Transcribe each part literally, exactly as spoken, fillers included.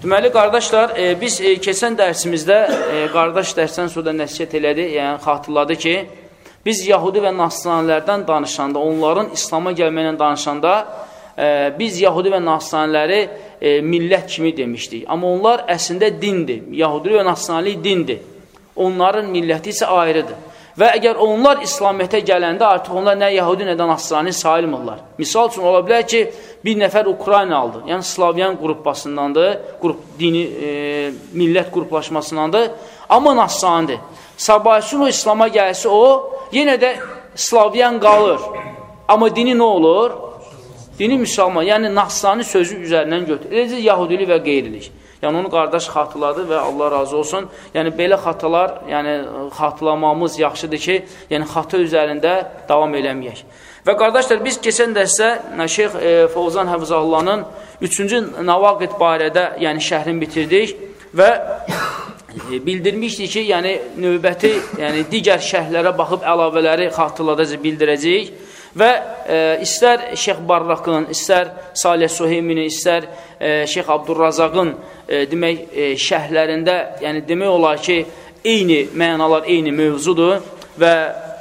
Deməli, qardaşlar, e, biz e, keçən dərsimizdə, e, qardaş dərsdən sonra nəsiyyət elədi, yəni xatırladı ki, biz Yahudi və Nasranilərdən danışanda, onların İslama gəlməklə danışanda, e, biz Yahudi və Nasraniləri e, millət kimi demişdik. Amma onlar əslində dindir. Yahudi və Nasrani dindir. Onların milləti isə ayrıdır. Və əgər onlar İslamiyyətə gələndə artıq onlar nə Yahudi, nə də Nasrani sayılmırlar. Misal üçün, ola bilər ki, bir nəfər Ukraynalıdır, yəni Slavyan qrupasındandır, qrup, dini, e, millət qruplaşmasındandır, amma Nasranidir. Sabahçın o İslama gəlsə o, yenə də Slavyan qalır. Amma dini nə olur? Dini müsəlman, yəni Nasrani sözü üzərindən götürür. Eləcə Yahudili və qeyrilik. Yəni onu qardaş xatırladı və Allah razı olsun. Yəni belə xatalar, yəni xatırlamamız yaxşıdır ki, yəni xata üzərində davam eləməyək. Və qardaşlar, biz keçən dərsdə Şeyx e, Fovzan Həfizahullahın üçüncü Navaqid barədə yəni şəhrini bitirdik və e, bildirmişdik ki, yəni növbəti, yəni digər şərhlərə baxıb əlavələri xatırladacaq, bildirəcəyik. Və e, istər Şeyx Barraqın, istər Salih Suheyminin, istər e, Şeyx Abdurrazaqın e, demək e, şərhlərində, yəni demək olar ki, eyni mənalar, eyni mövzudur və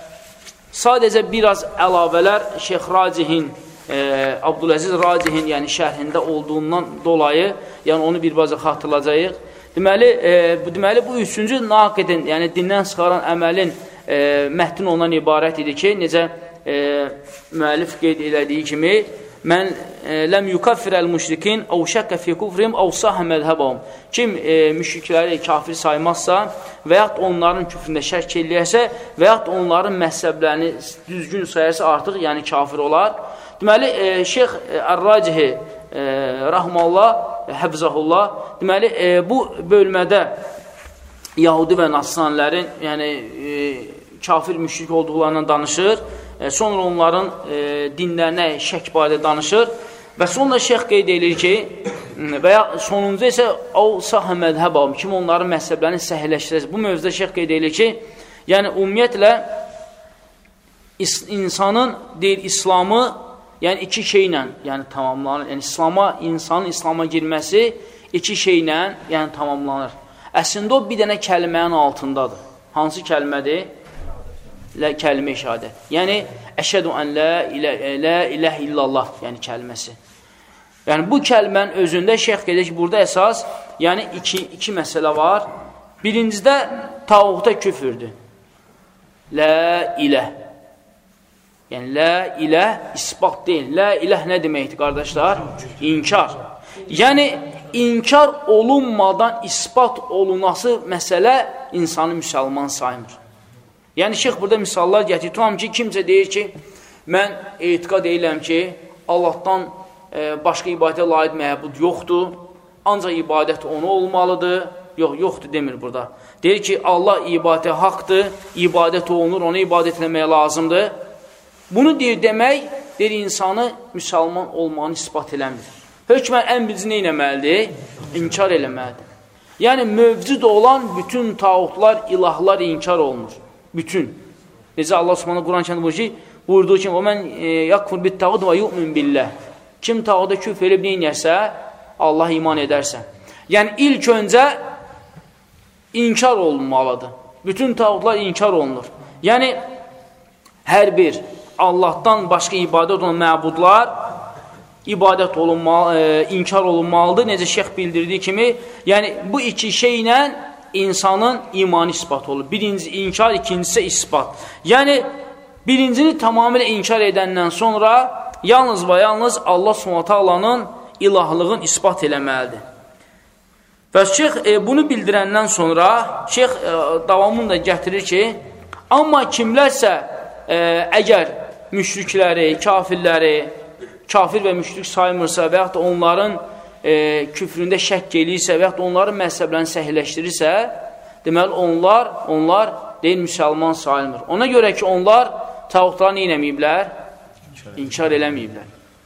sadəcə biraz əlavələr Şeyx Racihin, e, Abdüləziz Racihin yəni şərhində olduğundan dolayı, yəni onu birbaca xatırlayacağıq. Deməli, e, bu, deməli, bu üçüncü naqidin, yəni dindən çıxaran əməlin e, mətni ondan ibarət idi ki, necə E, müəllif qeyd elədiyi kimi mən e, ləm yukaffirəl müşrikin əv şəkkə fi kufrim əv sahə mədhəbəhum. Kim e, müşrikləri kafir saymazsa və yaxud onların küfründə şərk eləyərsə və yaxud onların məhzəblərini düzgün sayarsa artıq yəni kafir olar. Deməli, e, Şeyx Ər-Racihi e, Rahmallah, Həfzəhullah, deməli, e, bu bölmədə Yahudi və Nasranilərin yəni e, kafir müşrik olduqlarından danışır. Sonra onların e, dinlərinə şək barədə danışır və sonra şeyx qeyd edir ki, və ya sonuncu isə o sahə mədhəbəm, kim onların məhzəblərini səhihləşdirəcək. Bu mövzuda şeyx qeyd edir ki, yəni ümumiyyətlə insanın deyir İslamı, yəni iki şeylə yəni tamamlanır. Yəni İslama, insanın İslama girməsi iki şeylə yəni tamamlanır. Əslində o bir dənə kəlmənin altındadır. Hansı kəlmədir? Lə kəlmə şəhadət. Yəni əşhədü ən la ilə la ilahe illallah, yəni kəlməsi. Yəni bu kəlmənin özündə şeyx qeyd edir ki, burada əsas yəni iki iki məsələ var. Birincidə tağuta küfrdür. La ilah. Yəni la ilah isbat deyil. La ilah nə deməkdir qardaşlar? İnkar. Yəni inkar olunmadan isbat olunması məsələ insanı müsəlman saymır. Yəni, şeyx burada misallar gətirir. Tutam ki, kimsə deyir ki, mən etiqad edirəm ki, Allahdan e, başqa ibadətə layiq məbud yoxdur, ancaq ibadət onu olmalıdır. Yox, yoxdur demir burada. Deyir ki, Allah ibadətə haqdır, ibadət olunur, ona ibadət etməyə lazımdır. Bunu deyir demək, deyir insanı müsəlman olmağını ispat eləmir. Hökmən ən birinci nə eləməlidir? İnkar eləməlidir. Yəni, mövcud olan bütün tağutlar, ilahlar inkar olunur. Bütün. Necə Allah Subhanahu Quran kəndə buyurur ki, buyurduğu kimi, o mən yakfur bit tağud və yu'min billah. Kim tağuda küfr edib neynərsə, Allah iman edərsə. Yəni, ilk öncə inkar olunmalıdır. Bütün tağutlar inkar olunur. Yəni, hər bir Allahdan başqa ibadət olan məbudlar ibadət olunmalı, e, inkar olunmalıdır. Necə şeyx bildirdiyi kimi, yəni, bu iki şeylə insanın imanı ispat olur. Birinci inkar, ikincisi ispat. Yəni, birincini tamamilə inkar edəndən sonra yalnız və yalnız Allah Subhanahu taalanın ilahlığın ispat eləməlidir. Və şeyx e, bunu bildirəndən sonra şeyx e, davamını da gətirir ki, amma kimlərsə e, əgər müşrikləri, kafirləri, kafir və müşrik saymırsa və yaxud da onların E, küfründə şəkk eləyirsə və yaxud onların məhzəblərini səhihləşdirirsə, deməli onlar, onlar deyil müsəlman sayılmır. Ona görə ki, onlar tağutları nə eləməyiblər? İnkar eləməyiblər.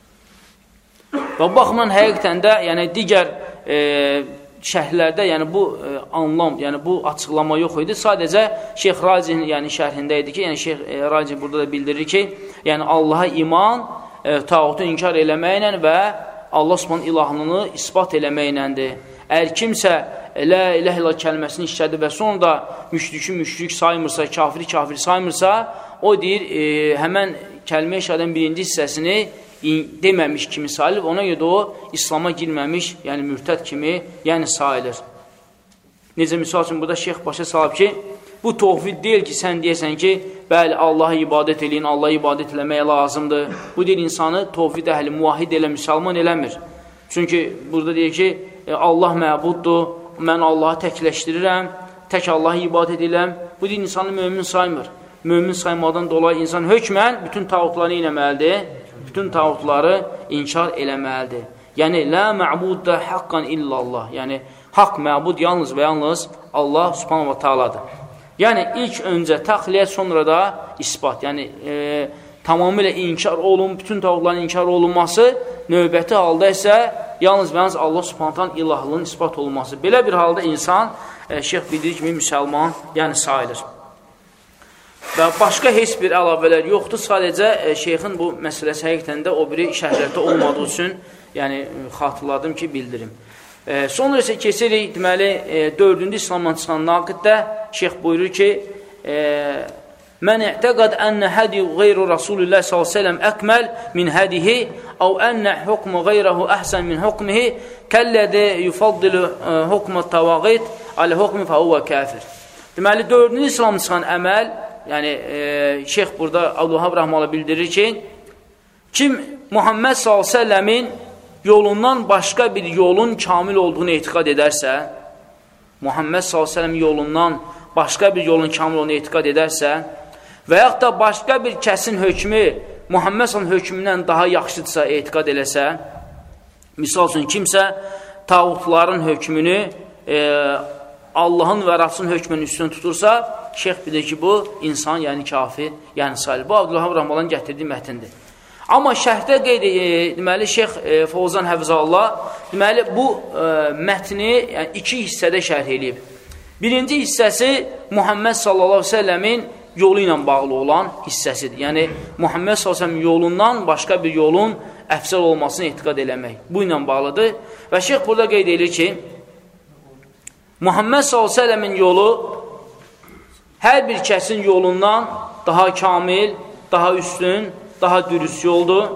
Və baxımdan həqiqətən də, yəni digər e, şərhlərdə, yəni bu e, anlam, yəni bu açıqlama yox idi. Sadəcə Şeyx Racihin yəni şərhində idi ki, yəni Şeyx e, Raci burada da bildirir ki, yəni Allaha iman e, tağutu inkar eləməklə və Allah Subhanahu ilahlığını isbat eləməklədir. Əgər kimsə la ilahe illallah kəlməsini işlədi və sonra da müşriki müşrik saymırsa, kafiri kafir saymırsa, o deyir, e, həmən kəlmə işlədən birinci hissəsini deməmiş kimi sayılır, ona görə də o İslama girməmiş, yəni mürtəd kimi, yəni sayılır. Necə misal üçün, burada şeyx başa salıb ki, bu tohvid deyil ki, sən deyəsən ki, bəli, Allah'a ibadət eləyin, Allah'a ibadət eləməyə lazımdır. Bu deyil, insanı tohvid əhli, muvahid elə, müsəlman eləmir. Çünki burada deyir ki, Allah məbuddur, mən Allah'ı təkləşdirirəm, tək Allah'a ibadət eləm. Bu deyil, insanı mömin saymır. Mömin saymadan dolayı insan hökmən bütün tağutları eləməlidir, bütün tağutları inkar eləməlidir. Yəni, la mə'buddə haqqan illallah. Yəni, haqq məbud yalnız və yalnız Allah subhanahu wa ta'aladır. Yəni, ilk öncə təxliyyət, sonra da isbat. Yəni, e, tamamilə inkar olun, bütün tağutların inkar olunması, növbəti halda isə yalnız və yalnız Allah subhanahu wa ta'ala ilahlığının isbat olunması. Belə bir halda insan, e, şeyx bildirir kimi müsəlman, yəni sayılır. Və başqa heç bir əlavələr yoxdur. Sadəcə e, şeyxin bu məsələsi həqiqətən də o biri şəhərlərdə olmadığı üçün yəni xatırladım ki, bildirim. E, sonra isə keçirik, deməli, e, dördüncü İslamdan çıxan naqiddə şeyx buyurur ki, Mən i'təqəd ənə hədi qeyru Rasulullah sallallahu əleyhi və səlləm əkməl min hədihi əv ənə hukmu qeyrahu əhsən min hukmihi kəllədə yufaddilu hukmu təvaqit alə hukmi fəhuvə kafir. Deməli, dördüncü İslamdan çıxan əməl, yəni e, şeyx burada Abdülvahhab Rəhmələ bildirir ki, kim Muhammed sallallahu əleyhi və səlləmin yolundan başqa bir yolun kamil olduğunu etiqad edərsə, Muhammed sallallahu əleyhi və səlləm yolundan başqa bir yolun kamil olduğunu etiqad edərsə və yaxud da başqa bir kəsin hökmü Muhammed sallallahu əleyhi və səlləm hökmündən daha yaxşıdırsa etiqad eləsə, misal üçün kimsə tağutların hökmünü e, Allahın və Rasulun hökmünün üstünü tutursa, şeyx bilir ki, bu insan, yəni kafir, yəni sayılır. Bu Abdülvahhab Rəhməllahın gətirdiyi mətindir. Amma şərhdə qeyd e, deməli, şeyx e, Fovzan Həfizallah deməli, bu e, mətni yəni, iki hissədə şərh edib. Birinci hissəsi Muhammed sallallahu əleyhi və səlləmin yolu ilə bağlı olan hissəsidir. Yəni, Muhammed sallallahu əleyhi və səlləm yolundan başqa bir yolun əfsəl olmasını etiqad eləmək. Bu ilə bağlıdır. Və şeyx burada qeyd edir ki, Muhammed sallallahu əleyhi və səlləmin yolu hər bir kəsin yolundan daha kamil, daha üstün, daha dürüst yoldur.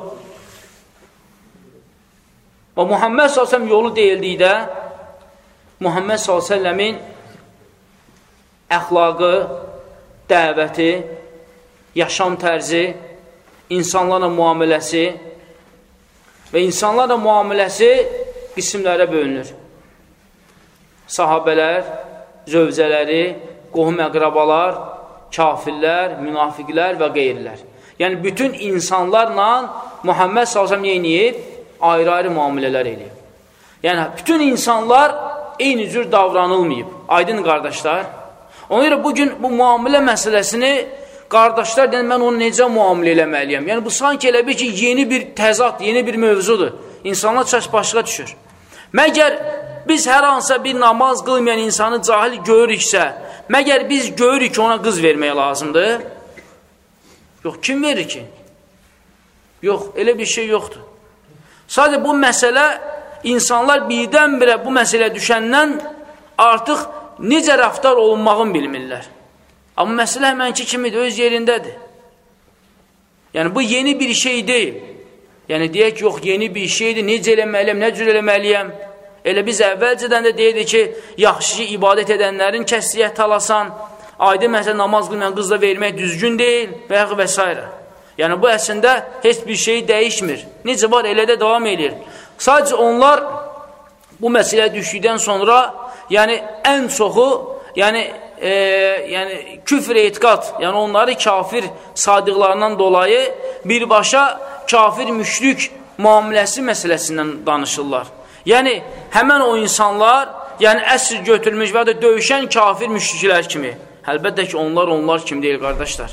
Və Muhammed sallallahu əleyhi və səlləm yolu deyildikdə, Muhammed sallallahu əleyhi və səlləmin əxlaqı, dəvəti, yaşam tərzi, insanlarla müamiləsi və insanlarla müamiləsi qismlərə bölünür. Sahabələr, zövcələri, qohum əqrabalar, kafirlər, münafiqlər və qeyrilər. Yəni, bütün insanlarla Muhammed sallallahu əleyhi və səlləm eləyib, ayrı-ayrı müamilələr eləyib. Yəni, bütün insanlar eyni cür davranılmayıb. Aydın qardaşlar. Ona görə bugün bu müamilə məsələsini qardaşlar deyən, mən onu necə müamilə eləməliyəm? Yəni, bu sanki elə bir ki, yeni bir təzad, yeni bir mövzudur. İnsanlar çaş başqa düşür. Məgər biz hər hansısa bir namaz qılmayan insanı cahil görürüksə, məgər biz görürük ki, ona qız vermək lazımdır? Yox, kim verir ki? Yox, elə bir şey yoxdur. Sadəcə bu məsələ, insanlar birdən-birə bu məsələ düşəndən artıq necə rəftar olunmağını bilmirlər. Amma məsələ həmənki kimidir, öz yerindədir. Yəni, bu yeni bir şey deyil. Yəni, deyək ki, yox, yeni bir şeydir, necə eləməliyəm, nə cür eləməliyəm? Elə biz əvvəlcədən də deyildi ki, yaxşı ibadət edənlərin kəsriyyət talasan, aydın məsələ namaz qılmayan qızla vermək düzgün deyil və yaxud və s. Yəni, bu əslində heç bir şey dəyişmir. Necə var, elə də davam edir. Sadəcə onlar bu məsələ düşdükdən sonra, yəni, ən çoxu, yəni, e, yəni küfr etiqad, yəni onları kafir sadiqlarından dolayı birbaşa kafir müşrik müamiləsi məsələsindən danışırlar. Yəni, həmən o insanlar, yəni əsr götürmüş və ya da döyüşən kafir müşriklər kimi. Əlbəttə ki, onlar onlar kimi deyil, qardaşlar.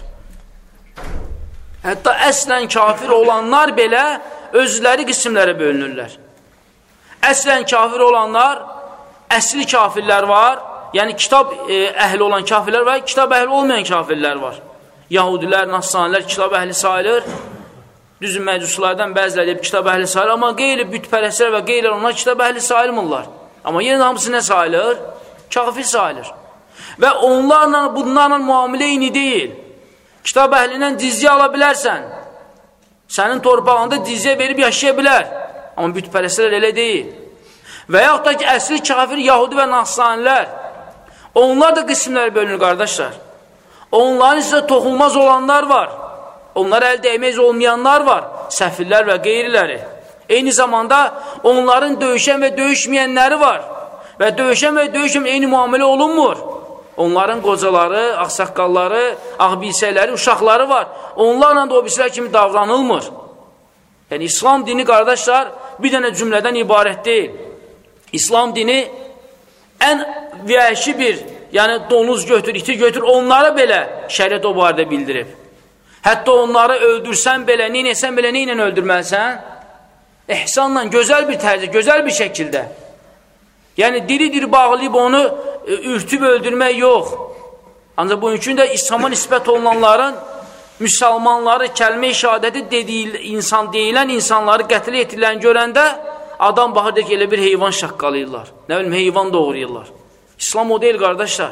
Hətta əslən kafir olanlar belə özləri qismlərə bölünürlər. Əslən kafir olanlar, əsli kafirlər var, yəni kitab e, əhli olan kafirlər var, kitab əhli olmayan kafirlər var. Yahudilər, Nasranilər kitab əhli sayılır, düzün məcuslardan bəziləri kitab əhli sayılır, amma qeyri bütpərəslər və qeyri onlar kitab əhli sayılmırlar. Amma yenə hamısı nə sayılır? Kafir sayılır. Və onlarla, bunlarla müamilə eyni deyil. Kitab əhlindən dizyə ala bilərsən. Sənin torpağında dizyə verib yaşaya bilər. Amma bütpərəstlər elə deyil. Və yaxud da ki, əsli kafir Yahudi və Nasranilər. Onlar da qismlər bölünür, qardaşlar. Onların isə toxunmaz olanlar var. Onlara əl dəyməz olmayanlar var. Səfirlər və qeyriləri. Eyni zamanda onların döyüşən və döyüşməyənləri var. Və döyüşən və döyüşməyən eyni müamilə olunmur. Onların qocaları, ağsaqqalları, ağbilsəkləri, uşaqları var. Onlarla da o birisilər kimi davranılmır. Yəni, İslam dini, qardaşlar, bir dənə cümlədən ibarət deyil. İslam dini ən vəhşi bir, yəni donuz götür, iti götür, onlara belə şəriət o barədə bildirib. Hətta onları öldürsən belə, neynəsən belə, neynən öldürməlisən? İhsanla, gözəl bir tərcə, gözəl bir şəkildə. Yəni, diri-diri bağlayıb onu ürtüb öldürmək yox. Ancaq bu üçün də İslam'a nisbət olunanların, müsəlmanları, kəlmə-i şəhadəti deyil, insan, deyilən insanları qətlə yetirilən görəndə adam baxır ki, elə bir heyvan şaqqalayırlar. Nə bilim, heyvan doğrayırlar. İslam o deyil, qardaşlar.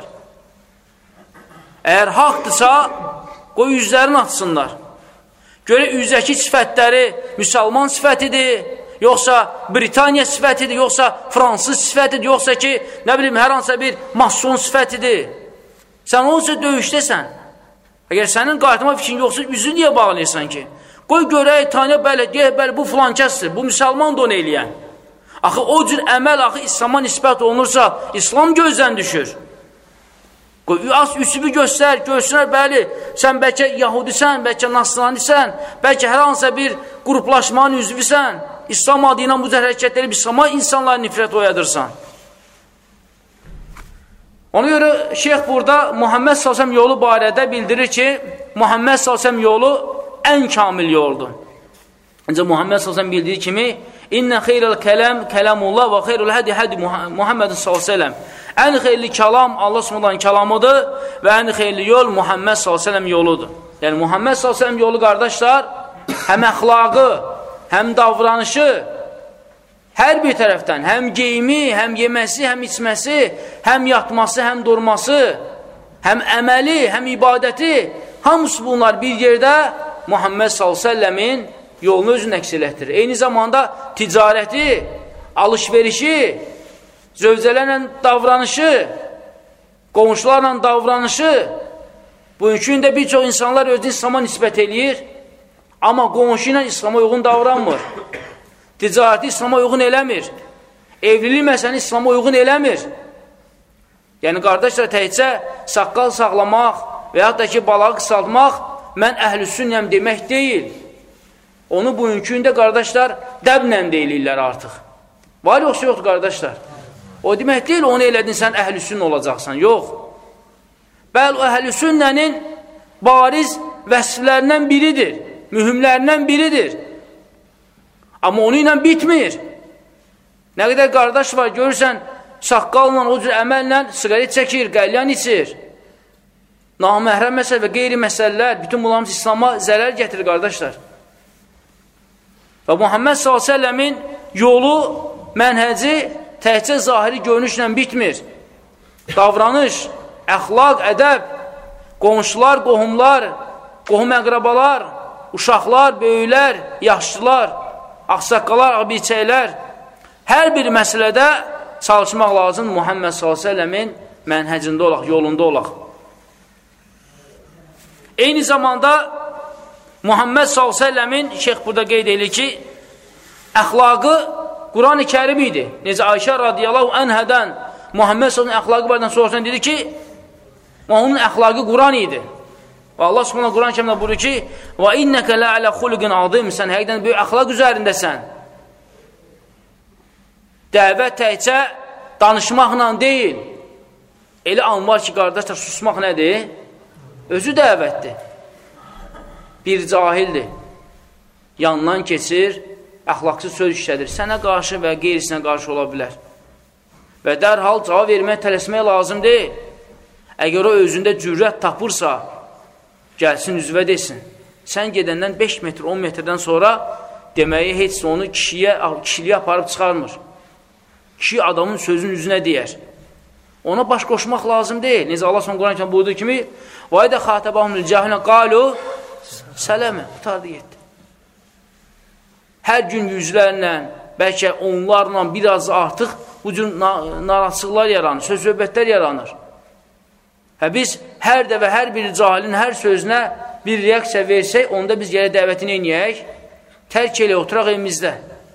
Əgər haqdırsa, qoy üzlərini atsınlar. Görə üzdəki sifətləri müsəlman sifətidir, yoxsa Britaniya sifətidir, yoxsa Fransız sifətidir, yoxsa ki, nə bilim, hər hansısa bir mason sifətidir. Sən olsa döyüşdəsən. Əgər sənin qayıtma fikrin yoxsa, üzü niyə bağlayırsan ki? Qoy görək, tanıya bələ, deyək, bələ, bu filan kəsdir, bu müsəlman da onu eləyən. Axı, o cür əməl, axı, İslama nisbət olunursa, İslam gözdən düşür. Qoy, az üsübü göstər, görsünlər, bəli, sən bəlkə Yahudisən, bəlkə Nasranisən, bəlkə hər hansısa bir qruplaşmanın üzvüsən, İslam adı ilə bu cür hərəkətləri İslama insanlara nifrət oyadırsan. Ona görə şeyx burada Muhammed sallallahu əleyhi və səlləm yolu barədə bildirir ki, Muhammed sallallahu əleyhi və səlləm yolu ən kamil yoldur. Ancaq Muhammed sallallahu əleyhi və səlləm bildiyi kimi, İnnə xeyrəl kələm kələmullah və xeyrül hədi hədi Muhammedin sallallahu əleyhi və səlləm. Ən xeyirli kəlam Allah Subhanahu kəlamıdır və ən xeyirli yol Muhammed sallallahu əleyhi və səlləm yoludur. Yəni Muhammed sallallahu əleyhi və səlləm yolu, qardaşlar, həm əxlaqı, həm davranışı, hər bir tərəfdən, həm geyimi, həm yeməsi, həm içməsi, həm yatması, həm durması, həm əməli, həm ibadəti, hamısı bunlar bir yerdə Muhammed sallallahu əleyhi və səlləmin yolunu özünü əks elətdirir. Eyni zamanda ticarəti, alış-verişi, zövcələrlə davranışı, qonşularla davranışı, bugünkü də bir çox insanlar özünü İslama nisbət eləyir, amma qonşu ilə İslama uyğun davranmır. Ticarəti İslama uyğun eləmir. Evlilik məsələni İslama uyğun eləmir. Yəni, qardaşlar, təkcə saqqal saxlamaq və yaxud da ki, balağı qısaltmaq mən əhlüsünnəm demək deyil. Onu bugünkü də, qardaşlar, dəblə deyilirlər artıq. Var yoxsa yoxdur, qardaşlar? O demək deyil, onu elədin, sən əhlüsünn olacaqsan. Yox. Bəl, o əhlüsünnənin bariz vəsflərindən biridir, mühümlərindən biridir. Amma onu ilə bitmir. Nə qədər qardaş var, görürsən, saqqalla, o cür əməllə siqaret çəkir, qəlyan içir. Naməhrəm məsələ və qeyri məsələlər, bütün bunlarımız İslama zərər gətirir, qardaşlar. Və Muhammed sallallahu əleyhi və səlləmin yolu, mənhəci təhcə zahiri görünüşlə bitmir. Davranış, əxlaq, ədəb, qonşular, qohumlar, qohum əqrabalar, uşaqlar, böyüklər, yaşlılar, ağsaqqalar, ağbilçəklər, hər bir məsələdə çalışmaq lazım Muhammed sallallahu əleyhi və səlləmin mənhəcində olaq, yolunda olaq. Eyni zamanda Muhammed sallallahu əleyhi və səlləmin, şeyx burada qeyd edir ki, əxlaqı Quran-ı Kərim idi. Necə Ayşə radiyallahu anhadan Muhammed sallallahu əleyhi və səlləmin əxlaqı barədən soruşan dedi ki, onun əxlaqı Quran idi. Və Allah Subhanahu Quran-ı Kərimdə buyurur ki, və innəkə lə'alə xuluqin azim, sən həqiqdən böyük əxlaq üzərindəsən. Dəvət təkcə danışmaqla deyil. Elə an var ki, qardaşlar, susmaq nədir? Özü dəvətdir. Bir cahildir. Yandan keçir, əxlaqsız söz işlədir. Sənə qarşı və qeyrisinə qarşı ola bilər. Və dərhal cavab verməyə tələsmək lazım deyil. Əgər o özündə cürət tapırsa, gəlsin üzvə desin. Sən gedəndən beş metr, on metrdən sonra deməyi heç onu kişiyə, kişiliyə aparıb çıxarmır. Kişi adamın sözün üzünə deyər. Ona baş qoşmaq lazım deyil. Necə Allah son Quran-ı buyurduğu kimi وَاِدَ خَاتَبَهُمُ الْجَاهِلَ قَالُوا سَلَمَ Qutardı getdi. Hər gün yüzlərlə, bəlkə onlarla biraz artıq bu cür narahatçılıqlar yaranır, söz-söhbətlər yaranır. Hə, biz hər dəvə, hər bir cahilin hər sözünə bir reaksiya versək, onda biz gələ dəvətini eləyək, tərk eləyək, oturaq evimizdə.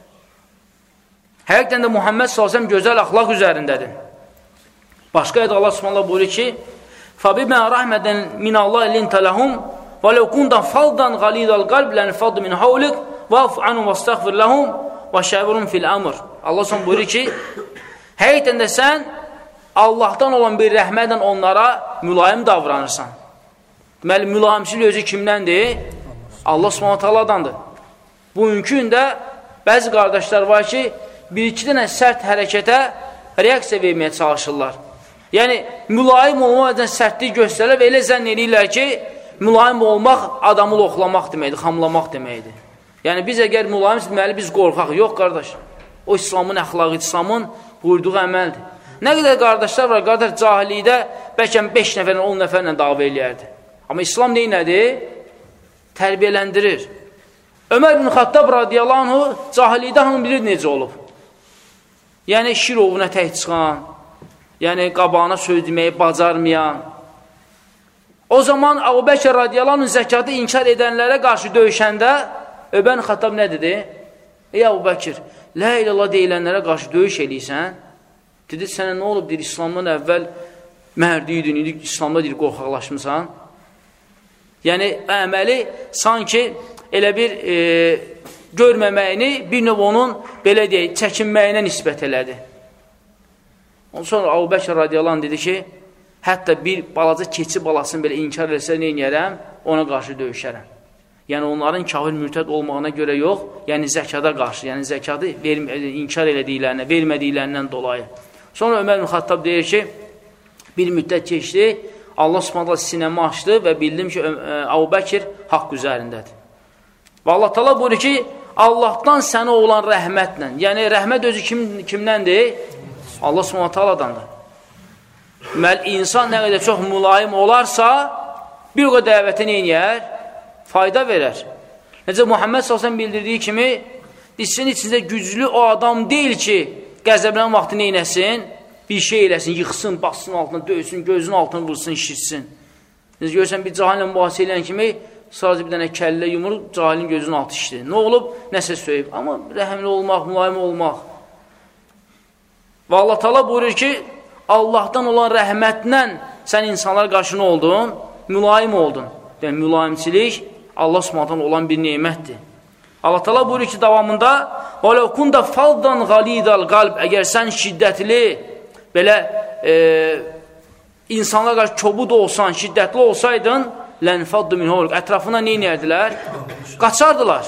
Həqiqdən də Muhammed sallallahu əleyhi və səlləm gözəl əxlaq üzərindədir. Başqa ayədə Allah Subhanahu buyurur ki: "Fabimə rahmeten minallahi linta lahum və law kunta faldan ghalidal qalb lanfaddu min hawlik wa'fu anhum wastaghfir lahum və şawirhum fil amr." Allah Subhanahu buyurur ki, həqiqətən də sən Allahdan olan bir rəhmətlə onlara mülayim davranırsan. Deməli, mülayimçilik özü kimdəndir? Allah Subhanahu taalandandır. Bugünkü gündə bəzi qardaşlar var ki, bir-iki dənə sərt hərəkətə reaksiya verməyə çalışırlar. Yəni, mülayim olmaq üçün sərtlik göstərilər və elə zənn edirlər ki, mülayim olmaq adamı loxlamaq deməkdir, xamlamaq deməkdir. Yəni, biz əgər mülayim deməli, biz qorxaq. Yox, qardaş. O, İslamın əxlaqı, İslamın buyurduğu əməldir. Nə qədər qardaşlar var, qardaş cahillikdə bəlkə beş nəfərlə, on nəfərlə dava eləyərdi. Amma İslam neynədir? Tərbiyələndirir. Ömər ibn Xattab radiyallahu anhu cahillikdə hamı bilir necə olub. Yəni, şir ovuna tək çıxan, yəni qabağına söz deməyi bacarmayan. O zaman Əbu Bəkir radiyallahu anhu zəkatı inkar edənlərə qarşı döyüşəndə Ömər ibn Xattab nə dedi? Ey Əbu Bəkir, la ilallah deyilənlərə qarşı döyüş eləyirsən. Dedi, sənə nə olub? Deyir, İslamdan əvvəl mərdiydin, indi İslamda deyir, qorxaqlaşmısan. Yəni, əməli sanki elə bir e, görməməyini bir növ onun, belə deyək, çəkinməyinə nisbət elədi. Ondan sonra Əbu Bəkir radiyallahu anh dedi ki, hətta bir balaca keçi balasını belə inkar eləsə neynəyərəm, ona qarşı döyüşərəm. Yəni, onların kafir mürtəd olmağına görə yox, yəni zəkada qarşı, yəni zəkadı inkar elədiklərinə, vermədiklərindən dolayı. Sonra Ömər ibn Xattab deyir ki, bir müddət keçdi, Allah Subhanahu sinəmi açdı və bildim ki, Əbu Bəkir haqq üzərindədir. Və Allah Taala buyurur ki, Allahdan sənə olan rəhmətlə, yəni rəhmət özü kim, kimdəndir? Allah Subhanahu Taala'dandır. Deməli, insan nə qədər çox mülayim olarsa, bir o qədər dəvətə neynəyər? Fayda verər. Necə Muhammed sallallahu əleyhi və səlləm bildirdiyi kimi, sizin içində güclü o adam deyil ki, qəzəblənən vaxtı neynəsin? Bir şey eləsin, yıxsın, bassın altına, döysün, gözünün altına vursun, şişsin. Necə görürsən, bir cahillə mübahisə eləyən kimi, sadəcə bir dənə kəllə yumur, cahilin gözünün altı şişdir. Nə olub? Nəsə söyüb. Amma rəhimli olmaq, mülayim olmaq. Və Allah Taala buyurur ki, Allahdan olan rəhmətlə sən insanlar qarşına oldun, mülayim oldun. Yəni, mülayimçilik Allah Subhanahu olan bir nemətdir. Allah Taala buyurur ki, davamında وَلَوْ كُنْدَ فَلْدًا غَلِيدَ الْقَلْبِ Əgər sən şiddətli, belə e, insanlar qarşı kobud olsan, şiddətli olsaydın, لَنْفَدُّ مِنْ هَوْلِكَ Ətrafına nə inərdilər? Qaçardılar.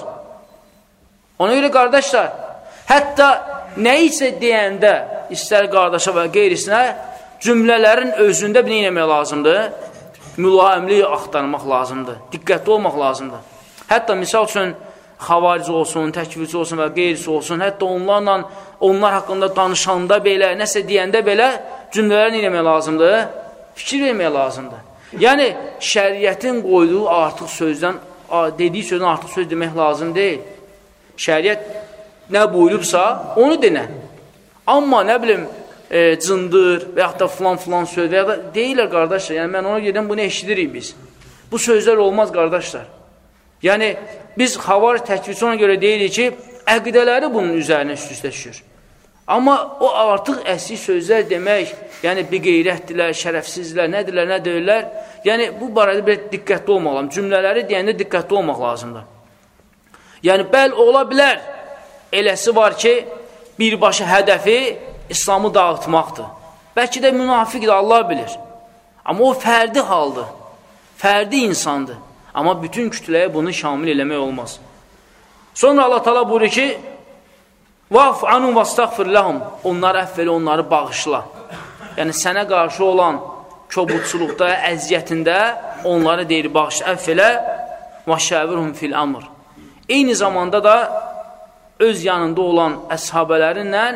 Ona görə qardaşlar, hətta nə isə deyəndə, istər qardaşa və qeyrisinə, cümlələrin özündə bir nə eləmək lazımdır? Mülayimliyi axtarmaq lazımdır. Diqqətli olmaq lazımdır. Hətta misal üçün, xavarici olsun, təkvirci olsun və qeyrisi olsun, hətta onlarla, onlar haqqında danışanda belə, nəsə deyəndə belə cümlələri nə eləmək lazımdır? Fikir vermək lazımdır. Yəni, şəriətin qoyduğu artıq sözdən, dediyi sözdən artıq söz demək lazım deyil. Şəriət nə buyurubsa, onu denə. Amma, nə bilim, e, cındır və yaxud da filan-filan söz və ya da deyirlər, qardaşlar, yəni mən ona gedən bunu eşidirik biz. Bu sözlər olmaz, qardaşlar. Yəni, biz xavar təkvirçi ona görə deyirik ki, əqidələri bunun üzərinə üst-üstə düşür. Amma o artıq əsli sözlər demək, yəni bir qeyrətdirlər, şərəfsizlər, nədirlər, nə deyirlər, yəni bu barədə bir diqqətli olmaq lazım. Cümlələri deyəndə diqqətli olmaq lazımdır. Yəni, bəl ola bilər, eləsi var ki, birbaşa hədəfi İslamı dağıtmaqdır. Bəlkə də münafiqdir, Allah bilir. Amma o fərdi haldır, fərdi insandır. Amma bütün kütləyə bunu şamil eləmək olmaz. Sonra Allah Taala buyurur ki, وَعْفُ عَنُمْ وَاسْتَغْفِرْ لَهُمْ Onları əvvəli, onları bağışla. Yəni, sənə qarşı olan kobudçuluqda, əziyyətində onları deyir, bağışla, əvvələ وَشَاوِرْهُمْ فِي الْأَمْرِ Eyni zamanda da öz yanında olan əshabələrinlə,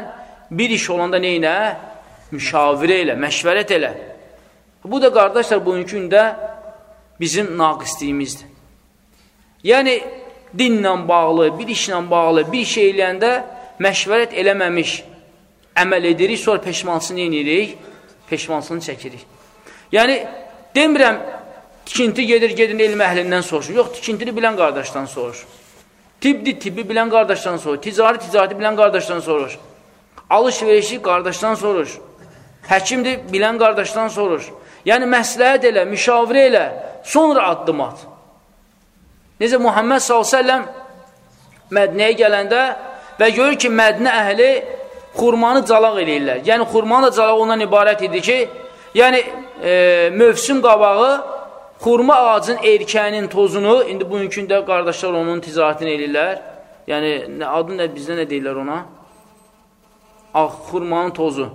bir iş olanda neynə? Müşavirə elə, məşvərət elə. Bu da, qardaşlar, bugünkü gündə bizim naqisliyimizdir. Yəni, dinlə bağlı, bir işlə bağlı, bir şey eləyəndə məşvərət eləməmiş, əməl edirik, sonra peşmansını eləyirik, peşmansını çəkirik. Yəni, demirəm, tikinti gedir, gedin elm əhlindən soruşur. Yox, tikintini bilən qardaşdan soruşur. Tibdi, tibbi bilən qardaşdan soruşur. Ticari, ticareti bilən qardaşdan soruşur. Alış-verişi qardaşdan soruşur. Həkimdir, bilən qardaşdan soruşur. Yəni, məsləhət elə, müşavirə elə, sonra addım at. Necə Muhammed sallallahu əleyhi və səlləm Mədinəyə gələndə və görür ki, Mədinə əhli xurmanı calaq eləyirlər. Yəni, xurmanı da calaq ondan ibarət idi ki, yəni, e, mövsüm qabağı xurma ağacın erkəyinin tozunu, indi bugünkündə qardaşlar onun ticaretini eləyirlər. Yəni, adı nə, bizdə nə deyirlər ona? Ağ, xurmanın tozu.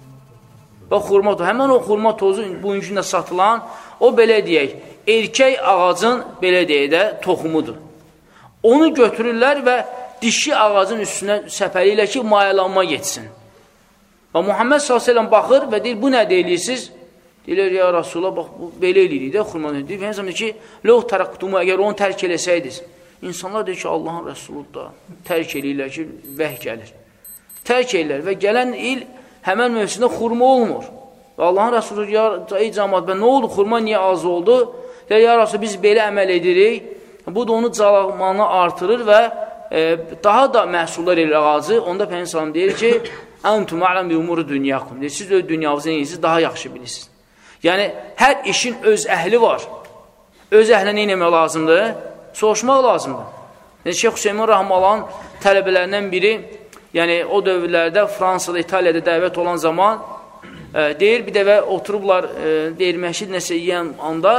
Və xurma tozu, həmən o xurma tozu bugünkündə satılan, o belə deyək, erkək ağacın, belə deyək də, toxumudur. Onu götürürlər və dişi ağacın üstünə səpəliylə ki, mayalanma geçsin. Və Muhammed sallallahu əleyhi və səlləm baxır və deyir, bu nə deyirsiniz? Deyirlər, ya Rasulullah, bax, bu belə eləyirik də, xurma deyir. Deyir, həmən ki, loğ tərəqdumu, əgər onu tərk eləsəydiniz, insanlar deyir ki, Allahın Rəsulü da tərk eləyirlər ki, vəh gəlir. Tərk eləyirlər və gələn il həmən mövsümdə xurma olmur. Və Allahın Rəsulü, ya, ey cəmaat, bə, nə oldu, xurma niyə az oldu? Deyir, ya Rasulü, biz belə əməl edirik, bu da onu calaqmanı artırır və e, daha da məhsullar elir ağacı. Onda Peyğəmbər deyir ki, Əntum a'ləm bi umuri dünyakum. Deyir, siz öz dünyavızı neyiniz, daha yaxşı bilirsiniz. Yəni, hər işin öz əhli var. Öz əhlə nə eləmək lazımdır? Soruşmaq lazımdır. Yəni, Şeyx Hüseymin Rahmalan tələbələrindən biri, yəni o dövrlərdə Fransada, İtaliyada dəvət olan zaman e, deyir, bir dəvə oturublar, e, deyir, məşid nəsə yiyən anda,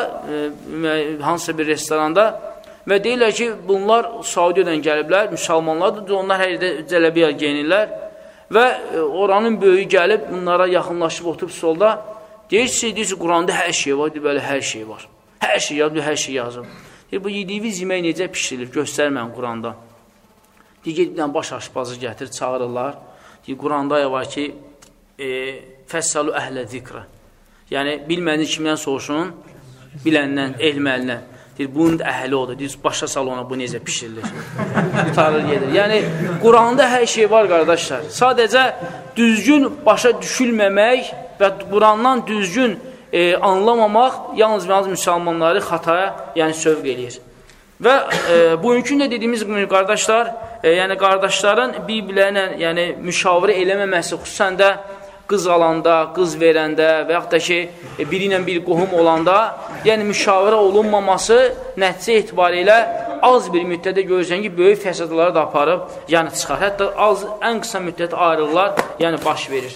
e, hansısa bir restoranda və deyirlər ki, bunlar Saudiyadan gəliblər, müsəlmanlardır, onlar hər yerdə cələbiyə geyinirlər və e, oranın böyüyü gəlib, bunlara yaxınlaşıb oturub solda, deyir, siz deyirsiniz, Quranda hər şey var, deyir, belə hər şey var. Hər şey yazıb, hər şey yazıb. Deyir, bu yediyiniz yemək necə pişirilir, göstərmən Quranda. Deyir, gedibdən baş aşpazı gətir, çağırırlar. Deyir, Quranda var ki, e, fəssalu əhlə zikrə. Yəni, bilmədiniz kimdən soruşun, biləndən, elməlindən. Deyir, bunun da əhli odur. Deyir, başa sal ona, bu necə pişirilir. Tutarır, gedir. Yəni, Quranda hər şey var, qardaşlar. Sadəcə düzgün başa düşülməmək və Qurandan düzgün e, anlamamaq yalnız və yalnız müsəlmanları xataya, yəni sövq eləyir. Və e, bugünkü də dediyimiz kimi, qardaşlar, e, yəni qardaşların bir-birlərinə yəni, müşavirə eləməməsi, xüsusən də qız alanda, qız verəndə və yaxud da ki, e, biri ilə bir qohum olanda, yəni müşavirə olunmaması nəticə etibarilə az bir müddətdə görürsən ki, böyük fəsadları da aparıb, yəni çıxar. Hətta az, ən qısa müddət ayrılıqlar, yəni baş verir.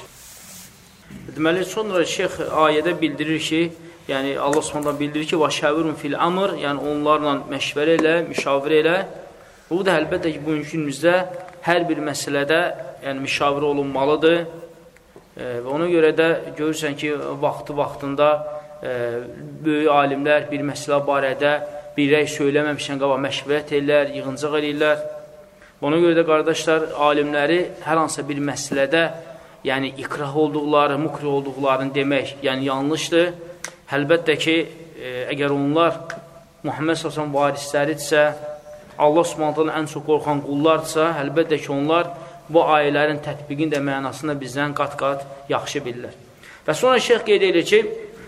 Deməli, sonra şeyx ayədə bildirir ki, yəni Allah Subhanahu bildirir ki, "Vəşəvirun fil amr", yəni onlarla məşvərə elə, müşavirə elə. Bu da əlbəttə ki, bugünkü günümüzdə hər bir məsələdə, yəni müşavirə olunmalıdır. E, və ona görə də görürsən ki, vaxtı-vaxtında e, böyük alimlər bir məsələ barədə bir rəy söyləməmişən qaba məşvərət edirlər, yığıncaq edirlər. Ona görə də qardaşlar, alimləri hər hansısa bir məsələdə yəni ikrah olduqları, mukrih olduqlarını demək, yəni yanlışdır. Əlbəttə ki, e, əgər onlar Muhammed sallallahu varisləridirsə, Allah Subhanahu ən çox qorxan qullardırsa, əlbəttə ki, onlar bu ayələrin tətbiqin də mənasını bizdən qat-qat yaxşı bilirlər. Və sonra şeyx qeyd edir ki,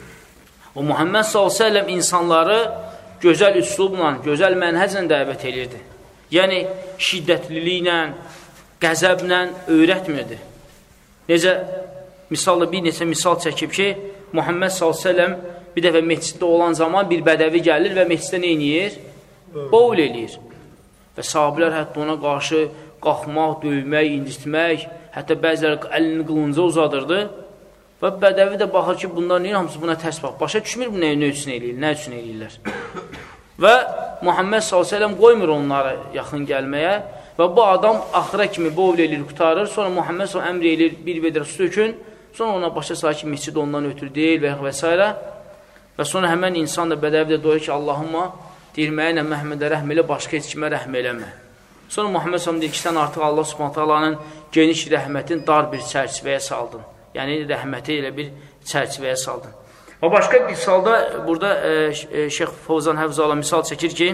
o Muhammed sallallahu insanları gözəl üslubla, gözəl mənhəclə dəvət edirdi. Yəni, şiddətliliklə, qəzəblə öyrətmirdi. Necə, misalla bir neçə misal çəkib ki, Muhammed sallallahu əleyhi və səlləm bir dəfə məsciddə olan zaman bir bədəvi gəlir və məsciddə nə edir? Bowl eləyir. Və sahabilər hətta ona qarşı qalxmaq, döymək, incitmək, hətta bəziləri əlini qılınca uzadırdı. Və bədəvi də baxır ki, bunlar neyir, hamısı buna tərs bax. Başa düşmür bu nə üçün eləyir, nə üçün eləyirlər. Və Muhammed sallallahu əleyhi və səlləm qoymur onlara yaxın gəlməyə. Və bu adam axıra kimi bowl eləyir, qutarır. Sonra Muhammed sallallahu əmr eləyir, bir vedrə su tökün. Sonra ona başa sayır ki, məscid ondan ötürü deyil və, və s. Və sonra həmən insan da bədəvi də doyur ki, Allahımma deyir, mənə Məhəmmədə rəhm elə, başqa heç kimə rəhm eləmə. Sonra Muhammed sallallahu deyir ki, sən artıq Allah Subhanahu taalanın geniş rəhmətin dar bir çərçivəyə saldın. Yəni, rəhməti elə bir çərçivəyə saldın. Və başqa bir misalda, burada e, e, Şeyx Fovzan Həfzala misal çəkir ki,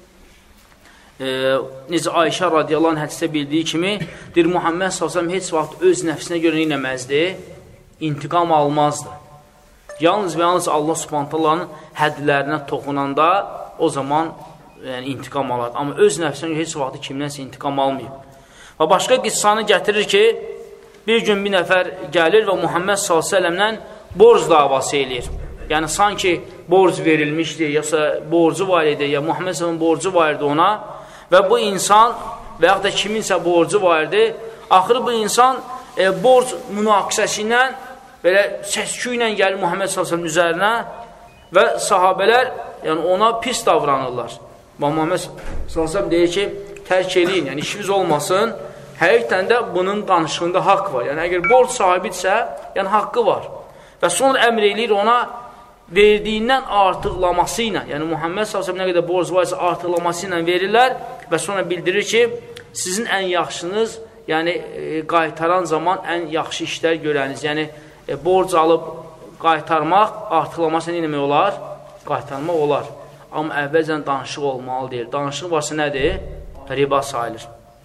e, necə Ayşə radiyallahu anh hədisdə bildiyi kimi, deyir, Muhammed sallallahu əleyhi və səlləm heç vaxt öz nəfsinə görə neynəməzdi, intiqam almazdı. Yalnız və yalnız Allah subhanahu taalanın hədlərinə toxunanda o zaman yəni, intiqam alardı. Amma öz nəfsinə görə heç vaxt kimdənsə intiqam almayıb. Və başqa qıssanı gətirir ki, bir gün bir nəfər gəlir və Muhammed sallallahu əleyhi və səlləmdən borc davası eləyir. Yəni, sanki borc verilmişdi, yoxsa borcu var idi, ya Muhammed sallallahu əleyhi və səlləm borcu var idi ona və bu insan və yaxud da kiminsə borcu var idi. Axırı bu insan e, borc münaqişəsi ilə belə səskü ilə gəlir Muhammed sallallahu əleyhi və səlləm üzərinə və sahabələr yəni, ona pis davranırlar. Və Muhammed sallallahu əleyhi və səlləm deyir ki, tərk eləyin, yəni işiniz olmasın. Həqiqətən də bunun danışığında haqq var. Yəni, əgər borc sahibidirsə, yəni haqqı var. Və sonra əmr eləyir ona verdiyindən artıqlaması ilə, yəni Muhammed sallallahu əleyhi və səlləm nə qədər borc varsa artıqlaması ilə verirlər və sonra bildirir ki, sizin ən yaxşınız, yəni e, qaytaran zaman ən yaxşı işlər görəniz. Yəni, e, borc alıb qaytarmaq, artıqlaması nə demək olar? Qaytarmaq olar. Amma əvvəlcən danışıq olmalı deyil. Danışıq varsa nədir? Riba sayılır.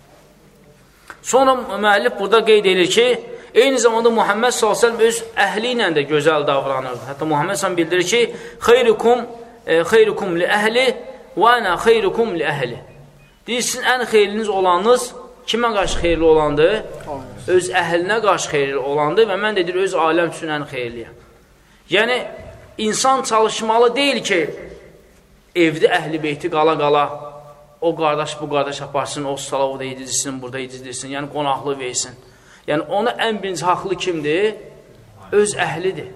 Sonra müəllif burada qeyd edir ki, eyni zamanda Muhammed sallallahu əleyhi və səlləm öz əhli ilə də gözəl davranır. Hətta Muhammed sallallahu bildirir ki, xeyrukum e, xeyrukum li əhli və ana xeyrukum li əhli. Deyir, sizin ən xeyirliniz olanınız kimə qarşı xeyirli olandır? Öz əhlinə qarşı xeyirli olandır və mən də deyir, öz aləm üçün ən xeyirliyəm. Yəni, insan çalışmalı deyil ki, evdə əhli beyti qala-qala, o qardaş bu qardaş aparsın, o sala o da yedizdirsin, burada yedizdirsin, yəni qonaqlı versin. Yəni, ona ən birinci haqlı kimdir? Öz əhlidir.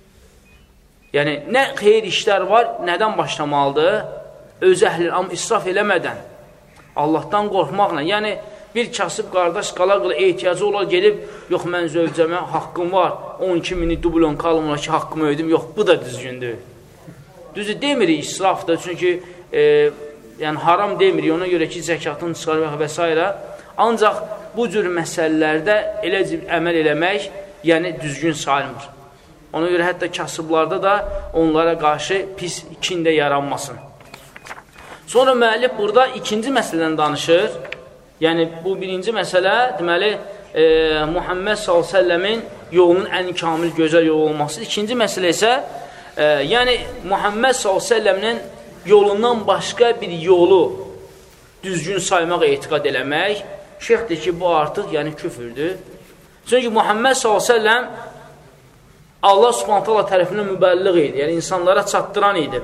Yəni, nə xeyir işlər var, nədən başlamalıdır? Öz əhlidir, amma israf eləmədən, Allahdan qorxmaqla. Yəni, bir kasıb qardaş qala-qala ehtiyacı olar, gelib, yox, mən zövcəmə haqqım var, on iki mini dublon kalım olar ki, haqqımı ödüm, yox, bu da düzgündür. Düzdür, demirik israfdır, çünki e, yəni haram demirik, ona görə ki, zəkatını çıxarmaq və s. Ancaq bu cür məsələlərdə elə əməl eləmək, yəni düzgün sayılmır. Ona görə hətta kasıblarda da onlara qarşı pis kində yaranmasın. Sonra müəllif burada ikinci məsələdən danışır. Yəni bu birinci məsələ, deməli, e, Muhammed sallallahu əleyhi və səlləmin yolunun ən kamil, gözəl yolu olması. İkinci məsələ isə, e, yəni Muhammed sallallahu əleyhi və səlləmin yolundan başqa bir yolu düzgün saymaq, etiqad eləmək, şeyxdir ki, bu artıq yəni küfürdür. Çünki Muhammed sallallahu əleyhi və səlləm Allah subhanahu taala tərəfindən mübəlliğ idi, yəni insanlara çatdıran idi.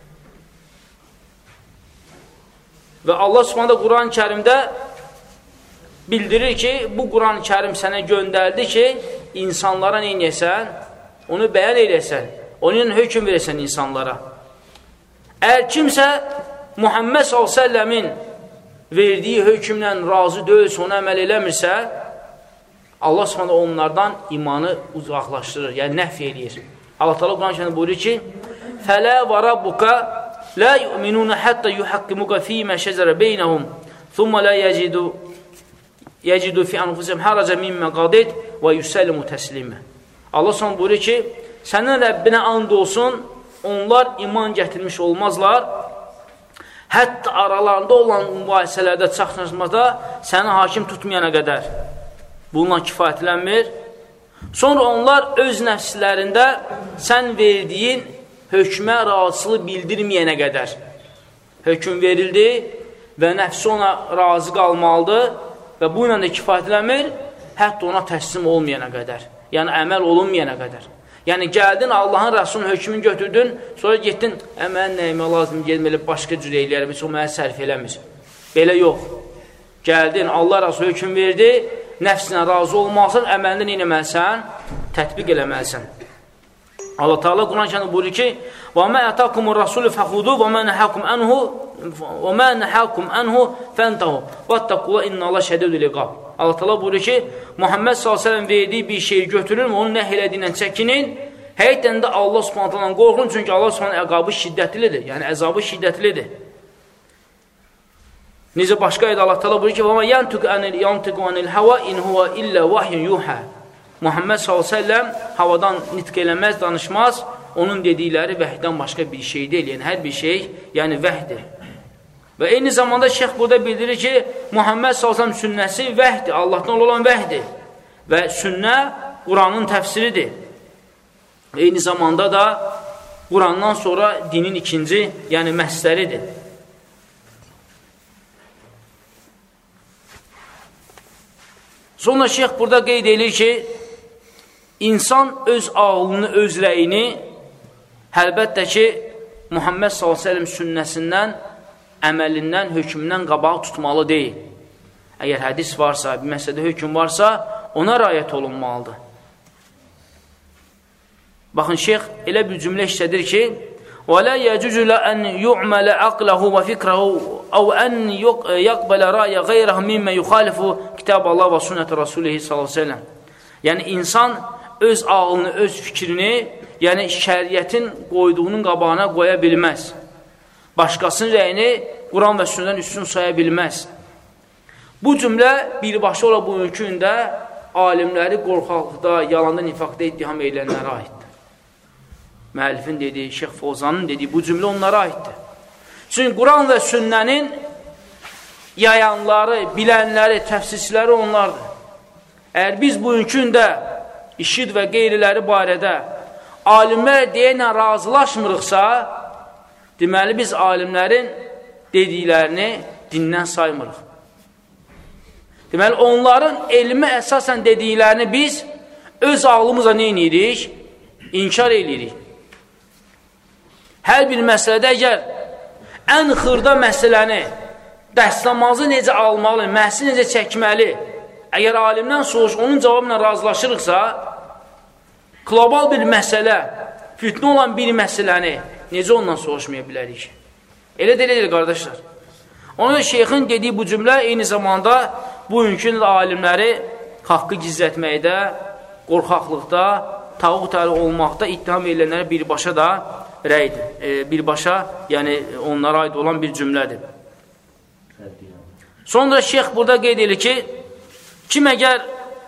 Və Allah subhanahu Quran-ı Kərimdə bildirir ki, bu Quran-ı Kərim sənə göndərdi ki, insanlara nə edəsən, onu bəyan edəsən, onun hökm verəsən insanlara. Əgər kimsə Muhammed sallallahu əleyhi və səlləmin verdiyi hökmlə razı deyilsə, ona əməl eləmirsə, Allah subhanahu onlardan imanı uzaqlaşdırır, yəni nəf eləyir. Allah Teala Quran-ı Kərimdə buyurur ki: "Fələ və rabbuka la yu'minuna hatta yuhaqqimuka fima şəcərə beynəhum, thumma la yacidu yacidu fi anfusihim haracan mimma qadayt və yusallimu təslimə." Allah subhanahu buyurur ki, sənin Rəbbinə and olsun, onlar iman gətirmiş olmazlar. Hətta aralarında olan mübahisələrdə, çaxnaşmada səni hakim tutmayana qədər. Bununla kifayətlənmir. Sonra onlar öz nəfslərində sən verdiyin hökmə razılıq bildirməyənə qədər. Hökm verildi və nəfsi ona razı qalmalıdır və bu ilə də kifayətlənmir, hətta ona təslim olmayana qədər. Yəni, əməl olunmayana qədər. Yəni, gəldin, Allahın Rəsulunun hökmünü götürdün, sonra getdin, əmən nəyimə lazım, gelməli başqa cür eyləyərəm, heç o mənə sərf eləmir. Belə yox. Gəldin, Allah Rəsulü hökm verdi, nəfsinə razı olmalısın, əməlində neynəməlisən? Tətbiq eləməlisən. Allah Teala Quran-ı Kərimdə buyurur ki: "Və mə ətəkumur Rasulü fəxudu və mə nəhəkum anhu və mə nəhəkum anhu fəntahu vəttəqula innallah şədidul iqab." Allah Teala buyurur ki, Muhammed sallallahu əleyhi və səlləm verdiyi bir şeyi götürün, onu nəhy elədiyindən çəkinin. Həqiqətən də Allah Subhanahu taalandan qorxun, çünki Allah Subhanahu əqabı şiddətlidir, yəni əzabı şiddətlidir. Necə başqa ayda Allah təala buyurur ki: "Və men yantiqu anil yantiqu anil hava in huwa illa vahyun yuha." Muhammed sallallahu əleyhi və səlləm havadan nitq eləməz, danışmaz. Onun dedikləri vəhdən başqa bir şey deyil. Yəni hər bir şey, yəni vəhdir. Və eyni zamanda şeyx burada bildirir ki, Muhammed sallallahu əleyhi və səlləm sünnəsi vəhdir, Allahdan olan vəhdir. Və sünnə Quranın təfsiridir. Eyni zamanda da Qurandan sonra dinin ikinci, yəni məsləridir. Sonra şeyx burada qeyd edir ki, insan öz ağlını, öz rəyini əlbəttə ki, Muhammed sallallahu əleyhi və səlləm sünnəsindən, əməlindən, hökmündən qabağı tutmalı deyil. Əgər hədis varsa, bir məsələdə hökm varsa, ona rayət olunmalıdır. Baxın, şeyx elə bir cümlə işlədir ki, وَلَا يَجُزُ لَأَنْ يُعْمَلَ عَقْلَهُ وَفِكْرَهُ أَوْ أَنْ يَقْبَلَ رَأْيَ غَيْرَهُ مِمَّ يُخَالِفُ كِتَابَ اللّٰهِ وَسُنَّةِ رَسُولِهِ sallallahu əleyhi və səlləm. Yəni, insan öz ağlını, öz fikrini, yəni şəriətin qoyduğunun qabağına qoya bilməz. Başqasının rəyini Quran və sünnədən üstün saya bilməz. Bu cümlə birbaşa ola bugünkü gündə alimləri qorxaqlıqda, yalanda, nifaqda ittiham edilənlərə aiddir. Müəllifin dediyi, Şeyx Fozanın dediyi bu cümlə onlara aiddir. Çünki Quran və sünnənin yayanları, bilənləri, təfsirçiləri onlardır. Əgər biz bugünkü gündə işid və qeyriləri barədə alimlər deyənlə razılaşmırıqsa, deməli biz alimlərin dediklərini dindən saymırıq. Deməli, onların elmi əsasən dediklərini biz öz ağlımıza nə edirik? İnkar edirik. Hər bir məsələdə əgər ən xırda məsələni, dəstəmazı necə almalı, məhsi necə çəkməli, əgər alimdən soruş, onun cavabla razılaşırıqsa, qlobal bir məsələ, fitnə olan bir məsələni necə ondan soruşmaya bilərik? Elə deyilir, qardaşlar. Onun şeyxin dediyi bu cümlə eyni zamanda bugünkü alimləri haqqı gizlətməkdə, qorxaqlıqda, tağut əli olmaqda ittiham edilənlərə birbaşa da rəydir. E, birbaşa, yəni onlara aid olan bir cümlədir. Sonra şeyx burada qeyd edir ki, kim əgər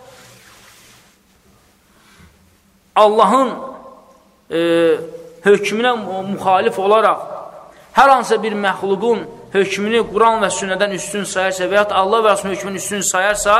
Allahın e, hökmünə müxalif olaraq hər hansısa bir məxluqun hökmünü Quran və sünnədən üstün sayarsa və ya Allah və Rasulun hökmünü üstün sayarsa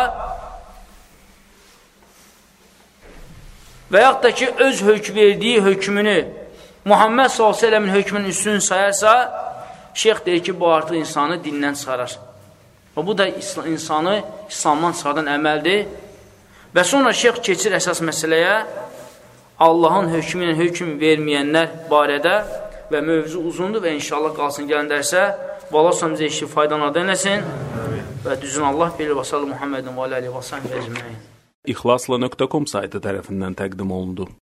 və yaxud da ki, öz hökm verdiyi hökmünü Muhammed sallallahu əleyhi və səlləmin hökmünün üstün sayarsa, şeyx deyir ki, bu artıq insanı dindən çıxarar. Və bu da insanı İslamdan çıxardan əməldir. Və sonra şeyx keçir əsas məsələyə, Allahın hökmü ilə hökm verməyənlər barədə və mövzu uzundur və inşallah qalsın gələn dərsə və Allah sonra bizə işi faydanadan eləsin və düzün Allah bilir və sallı Muhammedin və aləli və sahibə əcməyin. İxlasla nöqtə com saytı tərəfindən təqdim olundu.